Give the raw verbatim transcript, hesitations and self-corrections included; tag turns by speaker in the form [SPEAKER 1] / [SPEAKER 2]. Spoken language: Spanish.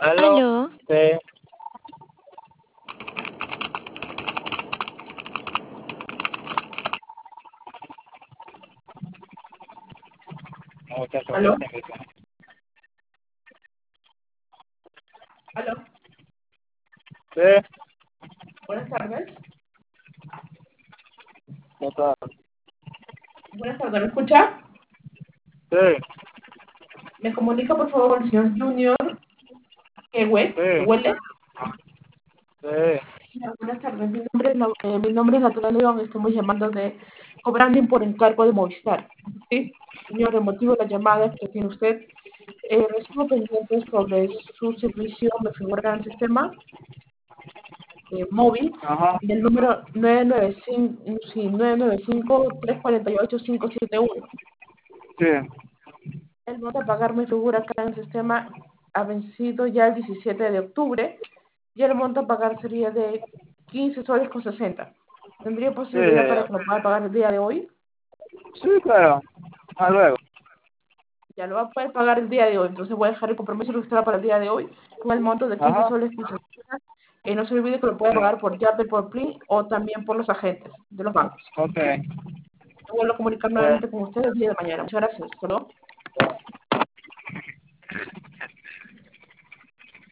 [SPEAKER 1] Aló,
[SPEAKER 2] Aló,
[SPEAKER 1] sí, me gusta el
[SPEAKER 3] ¿Aló?
[SPEAKER 1] progreso que suena.
[SPEAKER 3] ¿Aló?
[SPEAKER 1] Sí,
[SPEAKER 3] Buenas tardes.
[SPEAKER 1] total.
[SPEAKER 3] Buenas tardes, ¿me escucha?
[SPEAKER 1] Sí,
[SPEAKER 3] ¿Me comunica, por favor, con el señor Junior Kewe?
[SPEAKER 1] sí,
[SPEAKER 3] ¿Huele?
[SPEAKER 1] sí,
[SPEAKER 3] Señor, buenas tardes. Mi nombre es, Nau- eh, mi nombre es Natural León. Estamos llamando de cobrando por encargo de Movistar. ¿Sí? Señor, el motivo de la llamada es que tiene usted. Eh, recibo pendientes sobre su servicio, me figura en el sistema eh, móvil
[SPEAKER 1] ajá,
[SPEAKER 3] del número nueve nueve cinco, sí, nueve nueve cinco, tres cuatro ocho, cinco siete uno.
[SPEAKER 1] sí,
[SPEAKER 3] El monto a pagar me figura acá en el sistema ha vencido ya el diecisiete de octubre y el monto a pagar sería de quince soles con sesenta. ¿Tendría
[SPEAKER 1] sí,
[SPEAKER 3] posibilidad para que lo pueda pagar el día de hoy?
[SPEAKER 1] sí, claro. Hasta luego.
[SPEAKER 3] Ya lo va a poder pagar el día de hoy, entonces voy a dejar el compromiso registrado para el día de hoy con el monto de quince
[SPEAKER 1] Ajá,
[SPEAKER 3] soles con sesenta. Eh, no se olvide que lo puede
[SPEAKER 1] sí,
[SPEAKER 3] pagar por Yape, por Plin o también por los agentes de los bancos.
[SPEAKER 1] ok.
[SPEAKER 3] Vuelvo a comunicar
[SPEAKER 1] Sí,
[SPEAKER 3] nuevamente con usted el día de mañana. Muchas gracias. Hasta luego.